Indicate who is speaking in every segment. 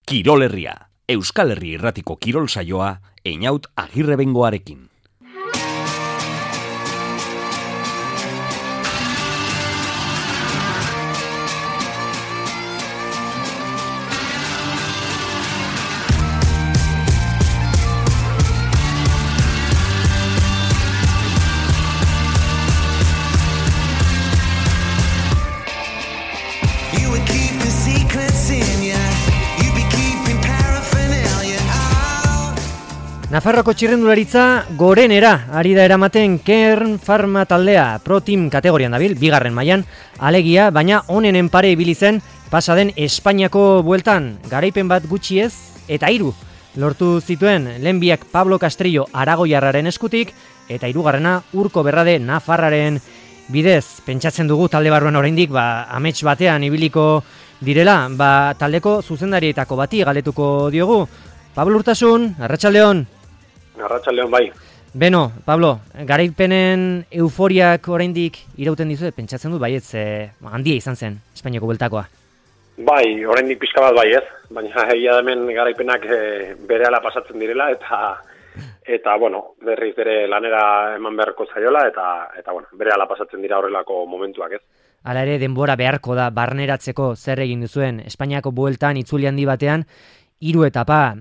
Speaker 1: Kirol Herria, Euskal Herri Irratiko kirol saioa, Einaut Agirrebengoarekin.
Speaker 2: Nafarroko txirrendularitza gorenera ari da eramaten Kern Pharma taldea Pro Team kategorian dabil, bigarren mailan alegia, baina onenen pare ibili zen pasaden Espainiako bueltan, garaipen bat gutxi ez eta 3 lortu zituen lehenbiak Pablo Castrillo aragoiarraren eskutik eta 3. Urko Berrade Nafarraren bidez. Pentsatzen dugu talde barruan oraindik amets batean ibiliko direla, taldeko zuzendarietako bati galetuko diogu. Pablo Urtasun, arratsaldeon.
Speaker 3: Arratsaldeon bai.
Speaker 2: Beno, Pablo, garaipenen euforiak oraindik irauten dizu, pentsatzen dut baietz handia izan zen Espainiako bueltakoa.
Speaker 3: Bai, oraindik pixka bat bai ez, baina egia hemen garaipenak berehala pasatzen direla eta bueno, berriz ere lanera eman beharko zaiola eta bueno, berehala pasatzen dira horrelako momentuak ez.
Speaker 2: Hala ere denbora beharko da barneratzeko zer egin duzuen Espainiako bueltan itzuli handi batean 3 etapa,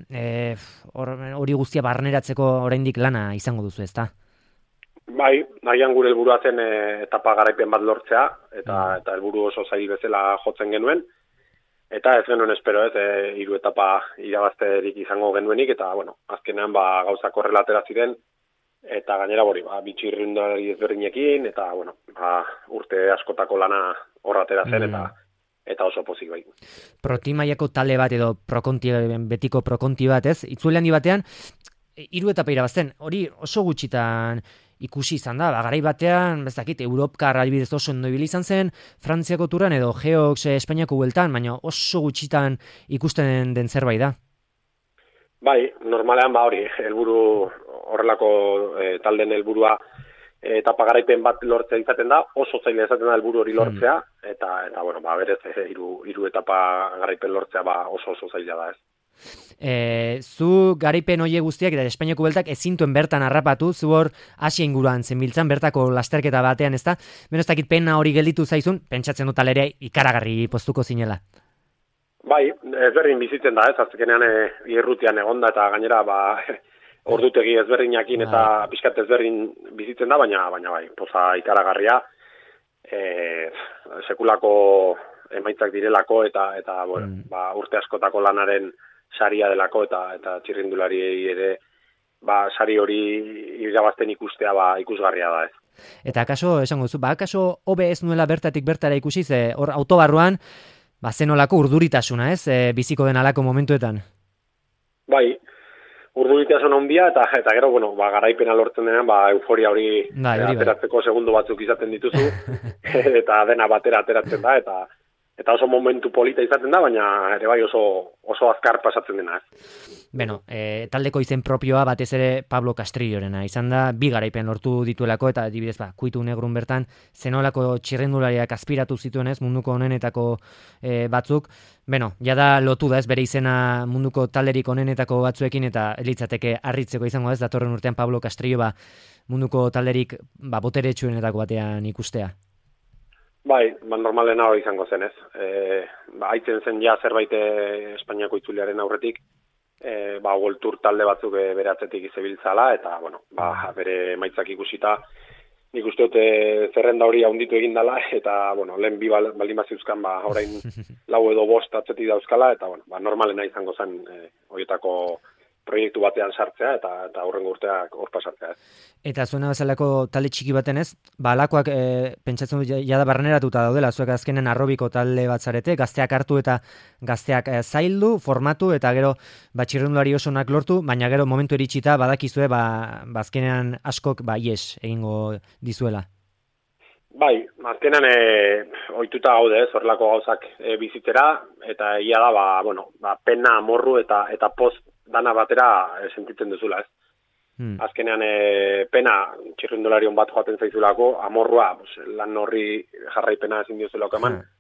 Speaker 2: hori guztia barneratzeko oraindik lana izango duzu, ezta?
Speaker 3: Bai, nahian gure helburua zen etapa garaipen bat lortzea, eta helburu oso zail bezala jotzen genuen, eta ez genuen espero ez, 3 etapa irabazterik izango genuenik, eta bueno, azkenean gauzak horrela atera ziren, eta gainera bitxirrindari ezberdinekin, eta bueno, urte askotako lana horra atera zen, eta oso pozik bai.
Speaker 2: Protimaiako talde bat edo betiko prokonti bat ez, itzule handi batean, 3 etapa irabazten, hori oso gutxitan ikusi izan da, garai batean, bezakit, Europkar adibidez oso ondo ibili izan zen, Frantziako turan edo Geox Espainiako bueltan, baina oso gutxitan ikusten den zerbait da.
Speaker 3: Bai, normalean hori, helburu horrelako taldeen helburua etapa garaipen bat lortzea izaten da, oso zaila izaten da helburu hori lortzea, eta bueno, berez 3 etapa garaipen lortzea oso zaila da ez.
Speaker 2: Zu garaipen hoie guztiak eta Espainiako bueltak ezintuen bertan harrapatu, zu hor Asia inguruan zenbiltzan bertako lasterketa batean, ezta? Beno, ez dakit pena hori gelditu zaizun, pentsatzen dut alere ikaragarri poztuko zinela.
Speaker 3: Bai, ezberdin bizitzen da ez, azkenean irrutian egonda eta gainera ordutegi ezberdinakin eta pixkat ezberdin bizitzen da, baina bai, poza ikaragarria, sekulako emaitzak direlako eta bueno, urte askotako lanaren saria delako eta txirrindulari ere sari hori irabazten ikustea ikusgarria da ez.
Speaker 2: Eta akaso, esango duzu, akaso hobe ez nuela bertatik bertara ikusi, hor autobarruan, zenolako urduritasuna ez, biziko den alako momentuetan?
Speaker 3: Bai, urduritasun handia eta gero, bueno, garaipena lortzen denean, euforia hori ateratzeko segundo batzuk izaten dituzu, eta dena batera ateratzen da, eta oso momentu polita izaten da, baina ere bai oso azkar pasatzen dena.
Speaker 2: Beno, taldeko izen propioa batez ere Pablo Castrillorena izan da, 2 garaipen lortu dituelako, eta adibidez kuitu negrun bertan, zenolako txirrendulariak aspiratu zituen ez, munduko onenetako batzuk. Beno, jada lotu da ez, bere izena munduko talderik onenetako batzuekin, eta litzateke harritzeko izango ez, datorren urtean Pablo Castrillo munduko talderik boteretsuenetako batean ikustea.
Speaker 3: Bai, normalen hori izango zen ez. Aitzen zen zerbait Espainiako itzuliaren aurretik, World Tour talde batzuk bere atzetik izebiltzala, eta bueno, bere emaitzak ikusita, nik uste dut zerrenda hori haunditu egin dela, eta bueno, lehen 2 baldin baziuzkan, orain 4 edo 5 atzetik dauzkala, eta bueno, normalena izango zen horietako proiektu batean sartzea eta aurrengo urteak hor pasatzea.
Speaker 2: Eta zuena bezalako talde txiki baten ez, alakoak pentsatzen dut jada barneratuta daudela, zuek azkenen arrobiko talde bat zarete, gazteak hartu eta gazteak zaildu, formatu eta gero txirrendulari osonak lortu, baina gero momentu iritsita badakizue azkenean askok ies egingo dizuela.
Speaker 3: Bai, azkenean ohituta gaude ez, horrelako gauzak bizitzera, eta egia da, pena, amorru eta poz dana batera sentitzen duzula ez. Azkenean pena txirrindularion bat joaten zaizulako, amorrua lan horri jarraipena ezin diozulako eman,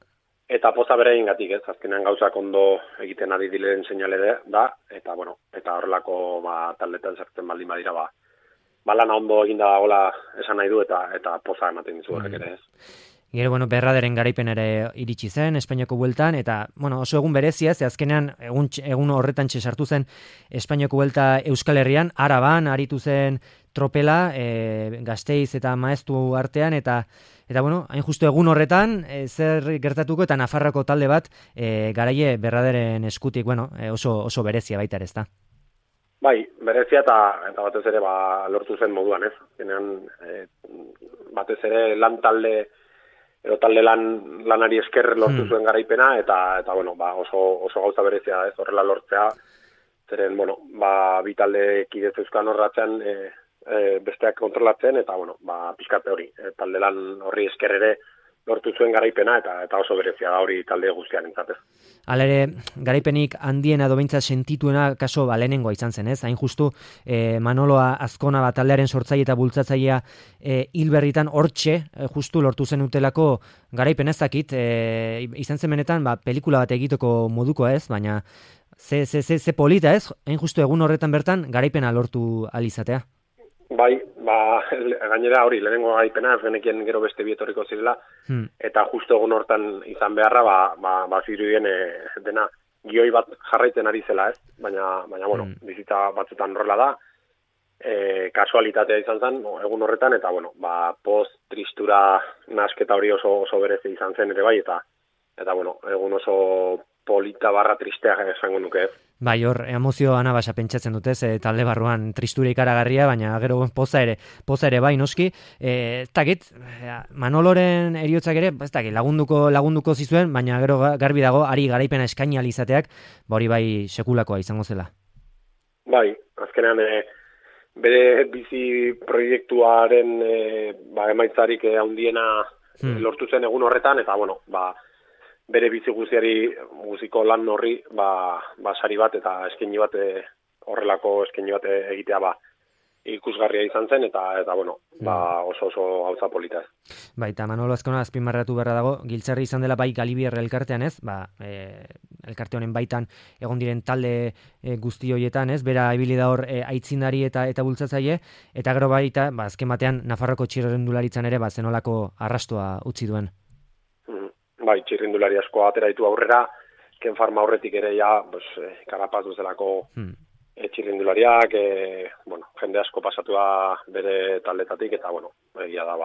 Speaker 3: Eta poza bere ingatik, ez, azkenean gauzak ondo egiten ari diren seinale da, eta eta horrelako taldetan sartzen baldin badira, lana ondo eginda dagoela esan nahi du, eta poza ematen dizu horrek ere, ez.
Speaker 2: Gero, Berraderen garaipen ere iritsi zen, Espainiako bueltan, eta, oso egun berezia, ze azkenean, egun horretan sartu zen Espainiako buelta Euskal Herrian, Araban, aritu zen tropela, Gasteiz eta Maeztu artean, eta hain justu egun horretan, zer gertatuko, eta Nafarroko talde bat, garaie Berraderen eskutik, oso berezia baita ere, ezta?
Speaker 3: Bai, berezia eta batez ere lortu zen moduan, ez? Genean, batez ere lan talde, edo talde lanari esker lortu zuen garaipena, eta oso gauza berezia, ez? Horrela lortzea, zeren, bi talde kidez euskan horratzean, besteak kontrolatzen, eta, pizkate hori, talde lan horri esker ere lortu zuen garaipena, eta oso berezia da hori talde guztian entzatez.
Speaker 2: Hala ere, garaipenik handiena edo behintzat sentituena kaso lehenengoa izan zen, ez? Hain justu, Manoloa Azkona taldearen sortzaile eta bultzatzailea hilberritan hortxe, justu lortu zen utelako garaipen ezakit, izan zen benetan, pelikula bat egiteko moduko ez, baina ze polita ez, hain justu egun horretan bertan garaipena lortu alizatea.
Speaker 3: Bai, gainera hori, lehenengo garaipena, ez genekien gero beste bietorriko zirela, eta justu egun hortan izan beharra, zirudien dena gioi bat jarraitzen ari zela, ez? Baina bizitza batzutan horrela da, kasualitatea izan zen, egun horretan, eta post tristura nasketa hori oso berezi izan zen ere bai, eta egun oso polita barra tristea esango nuke ez.
Speaker 2: Bai, hor, emozio anabasa pentsatzen dutez, talde barruan tristura ikaragarria, baina gero poza ere bai, noski. Manoloren eriotzak ere, lagunduko zizuen, baina gero garbi dago, ari garaipena eskaini alizateak, hori bai sekulakoa izango zela.
Speaker 3: Bai, azkenean, bere bizi proiektuaren emaitzarik handiena lortu zen egun horretan, eta bere bizi guziko lan horri sari bat eta eskaini bat horrelako eskaini bat egitea ikusgarria izan zen eta oso gauza polita.
Speaker 2: Bai, eta Manolo Azkona azpimarratu beharra dago, giltzarri izan dela bai Galibier elkartean ez, elkarte honen baitan egon diren talde guzti horietan ez, bera ibili da hor aitzindari eta bultzatzaile, eta gero baita, azken batean Nafarroko txirrendularitzan ere zenolako arrastoa utzi duen.
Speaker 3: Bai, txirrindulari asko atera ditu aurrera, Ken Farma aurretik ere karapaz duzelako txirrindulariak, jende asko pasatu da bere taldetatik, eta egia da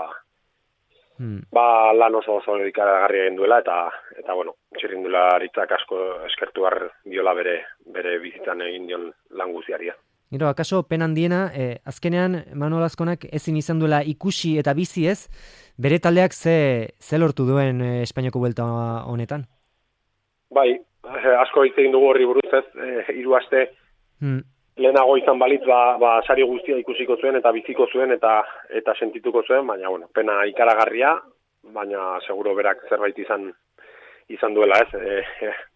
Speaker 3: lan oso ikaragarri egin duela, eta txirrindularitzak asko eskertu behar diola bere bizitzan egin dion lan guziaria.
Speaker 2: Gero, akaso pen handiena, azkenean Manolo Azkonak ezin izan duela ikusi eta bizi ez, bere taldeak ze lortu duen Espainiako buelta honetan?
Speaker 3: Bai, asko hitz egin dugu horri buruz ez, 3 aste lehenago izan balitz, sari guztia ikusiko zuen eta biziko zuen eta sentituko zuen, baina, pena ikaragarria, baina seguro berak zerbait izan duela ez,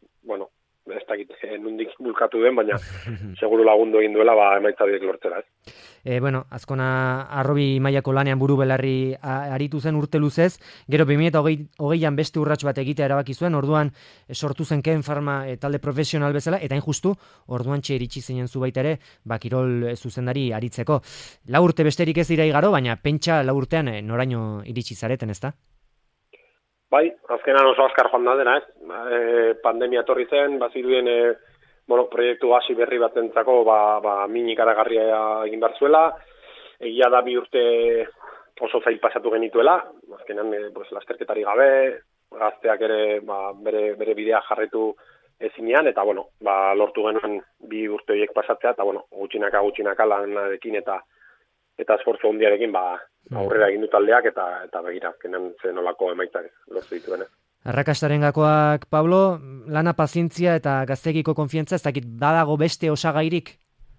Speaker 3: ez dakit nundik bulkatu den, baina seguro lagundu egin duela emaitza horiek lortzera, ez?
Speaker 2: Azkona arrobi mailako lanean buru belarri aritu zen urte luzez, gero 2008an beste urrats bat egitea erabaki zuen, orduan sortu zen Ken Farma talde profesional bezala, eta injustu, orduan iritsi zinen zu baita ere, kirol zuzendari aritzeko. 4 urte besterik ez dira igaro, baina pentsa 4 urtean noraino iritsi zareten, ezta?
Speaker 3: Bai, azkenan oso azkar joan da dena, ez? Pandemia etorri zen, bazirudien proiektu hasi berri batentzako min ikaragarria egin behar zuela, egia da 2 urte oso zail pasatu genituela, azkenan lasterketari gabe, gazteak ere bere bidea jarretu ezinean, eta lortu genuen 2 urte horiek pasatzea, eta gutxinaka lanarekin eta esfortzu handiarekin aurrera egin du taldeak eta begira, azkenan zenolako emaitzak lortu dituen.
Speaker 2: Arrakastaren gakoak, Pablo, lana pazientzia eta gaztegiko konfiantza, ez dakit badago beste osagairik?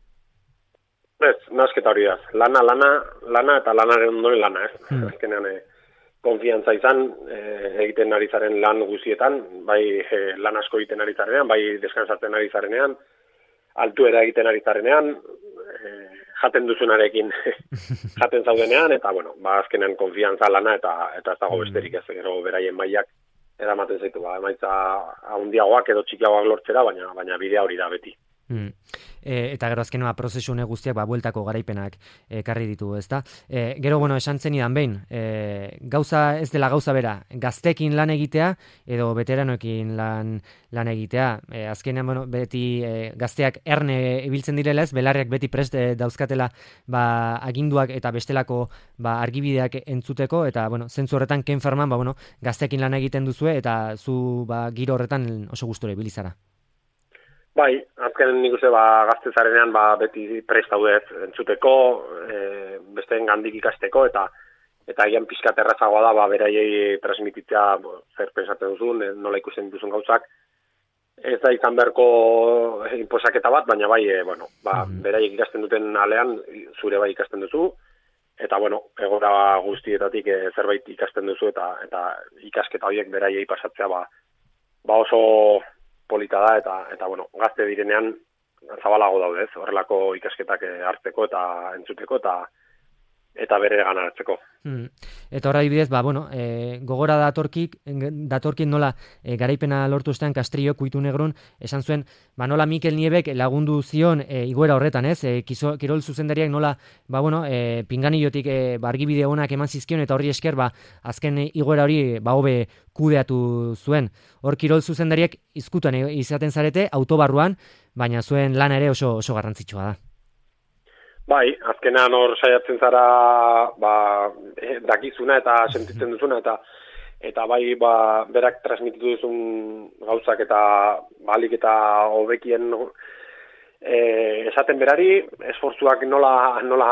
Speaker 3: Ez, nasketa hori da. Lana eta lanaren ondoren lana, ez? Azkenean konfiantza izan, egiten ari zaren lan guzietan, bai lan asko egiten ari zarenean, bai deskansatzen ari zarenean, altuera egiten ari zarenean, jaten duzunarekin jaten zaudenean, eta azkenean konfiantza lana eta ez dago besterik ez, gero beraien mailak eramaten zaitu, emaitza handiagoak edo txikiagoak lortzera, baina bidea hori da beti.
Speaker 2: Eta gero azken prozesu hone guztiak bueltako garaipenak ekarri ditu, ezta? Gero, esan zenidan behin, gauza ez dela gauza bera, gaztekin lan egitea edo veteranoekin lan egitea. Azkenean, beti gazteak erne ibiltzen direla ez, belarriak beti prest dauzkatela aginduak eta bestelako argibideak entzuteko, eta zentzu horretan Ken Farman gaztekin lan egiten duzue eta zu giro horretan oso gustura ibilizara.
Speaker 3: Bai, azkenen nik uste gazte zarenean beti prest daudez entzuteko, besteen gandik ikasteko, eta egian pixkat errazagoa da beraiei transmititzea zer pensatzen duzun, nola ikusten dituzun gauzak. Ez da izan beharko inposaketa bat, baina beraiek ikasten duten alean zure bai ikasten duzu, eta egora guztietatik zerbait ikasten duzu, eta ikasketa horiek beraiei pasatzea oso polita da, eta gazte direnean zabalago daude, horrelako ikasketak hartzeko eta entzuteko eta bere ganaratzeko.
Speaker 2: Eta horra dibidez, gogora datorkik nola garaipena lortu ostean Castrillo Kuitu Negrun, esan zuen, nola Mikel Niebek lagundu zion igoera horretan, ez? Kirol zuzendariak nola, pinganillotik argibide onak eman zizkion, eta horri esker, azken igoera hori hobe kudeatu zuen. Hor kirol zuzendariak izkutuan izaten zarete, autobarruan, baina zuen lana ere oso garrantzitsua da.
Speaker 3: Bai, azkenean hor saiatzen zara dakizuna eta sentitzen duzuna, eta berak transmititu duzun gauzak eta balik eta hobekien esaten berari, esfortzuak nola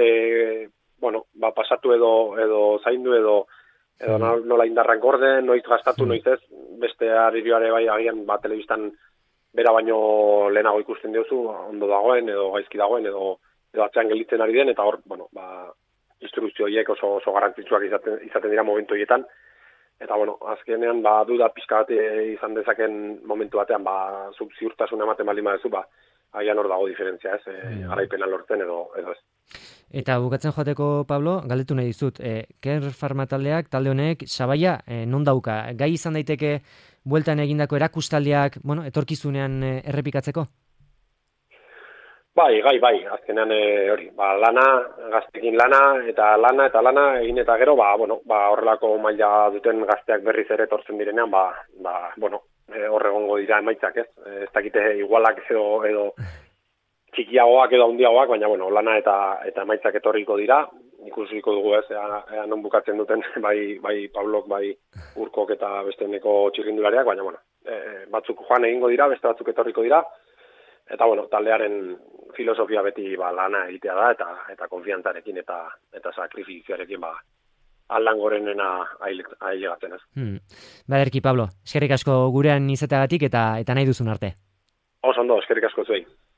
Speaker 3: pasatu edo zaindu edo nola indarrak gorde, noiz gastatu, noiz ez, beste aririoare agian telebistan bera baino lehenago ikusten diozu, ondo dagoen edo gaizki dagoen edo atzean gelditzen ari den, eta hor, instrukzio horiek oso garrantzitsuak izaten dira momentu horietan, eta azkenean duda pixka bat izan dezaken momentu batean, zuk ziurtasun ematen baldin badezu, agian hor dago diferentzia, ez, garaipena lortzen edo ez.
Speaker 2: Eta bukatzen joateko, Pablo, galdetu nahi dizut, Ken Farma taldeak, talde honek, sabaia, non dauka? Gai izan daiteke bueltan egindako erakustaldiak, etorkizunean errepikatzeko?
Speaker 3: Bai, azkenean hori, lana, gaztekin lana, eta lana, egin eta gero, horrelako maila duten gazteak berriz ere etortzen direnean, horregongo dira emaitzak, ez? Ez dakite igualak edo txikiagoak edo handiagoak, baina, lana eta emaitzak etorriko dira, ikusiko dugu ez, non bukatzen duten, bai Pablok, bai Urkok eta besteneko txirrindulariak, baina, batzuk joan egingo dira, beste batzuk etorriko dira, eta, taldearen filosofia beti lana egitea da, eta konfiantzarekin eta sakrifizioarekin aldan gorenena ailegatzen ez.
Speaker 2: Baderki, Pablo, eskerrik asko gurean izateagatik eta nahi duzun arte.
Speaker 3: Oso ondo, eskerrik asko zuei.